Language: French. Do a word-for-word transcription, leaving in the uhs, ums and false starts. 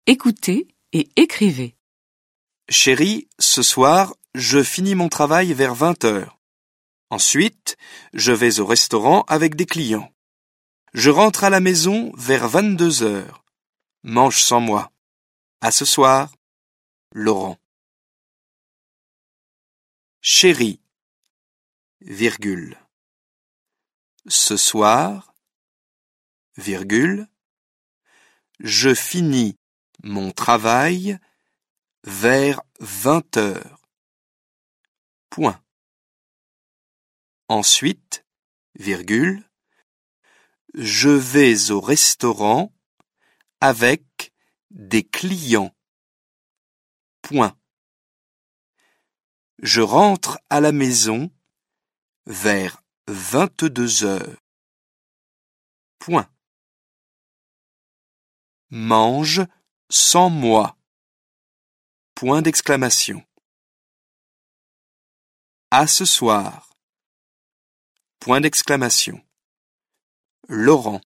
Écoutez et écrivez. Chérie, ce soir, je finis mon travail vers vingt heures. Ensuite, je vais au restaurant avec des clients. Je rentre à la maison vers vingt-deux heures. Mange sans moi. À ce soir, Laurent. Chérie, virgule. Ce soir, virgule. Je finis mon travail vers vingt heures. Point. Ensuite, virgule. Je vais au restaurant avec des clients. Point. Je rentre à la maison vers vingt-deux heures. Point. Mange sans moi. Point d'exclamation. À ce soir. Point d'exclamation. Laurent.